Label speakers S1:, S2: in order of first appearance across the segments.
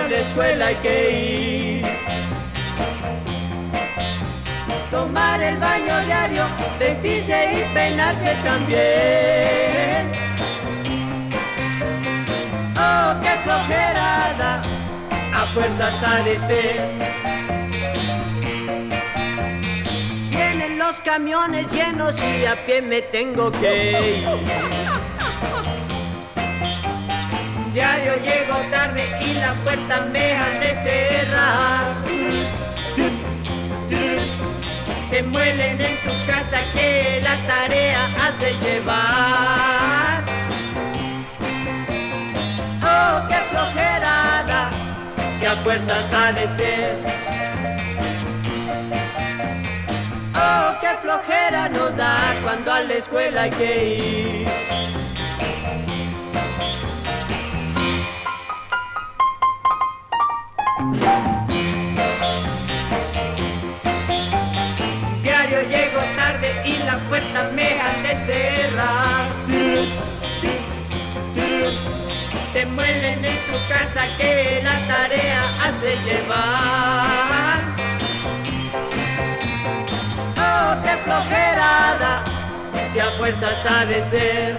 S1: la escuela hay que ir. Tomar el baño diario, vestirse y peinarse también. Oh, qué flojerada, a fuerzas ha de ser. Vienen los camiones llenos y a pie me tengo que ir. Diario llego tarde y la puerta me han de cerrar. Te muelen en tu casa que la tarea has de llevar. Oh, qué flojerada, que a fuerzas ha de ser. Oh, qué flojera nos da cuando a la escuela hay que ir. Diario llego tarde y la puerta me han de cerrar. Te muelen en tu casa que la tarea has de llevar. Oh, qué flojerada, que a fuerzas ha de ser.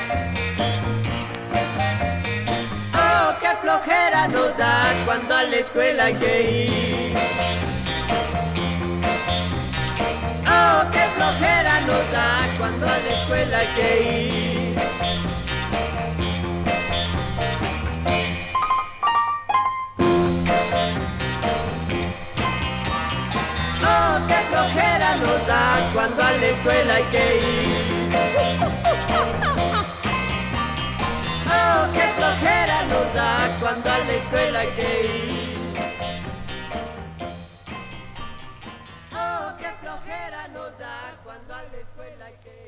S1: Oh, qué flojera nos da cuando a la escuela hay que ir. Oh, qué flojera nos da cuando a la escuela hay que ir. Oh, qué flojera nos da cuando a la escuela hay que ir. Oh, qué flojera nos da cuando a la escuela hay que ir. Oh, qué flojera nos da cuando a la escuela hay que ir.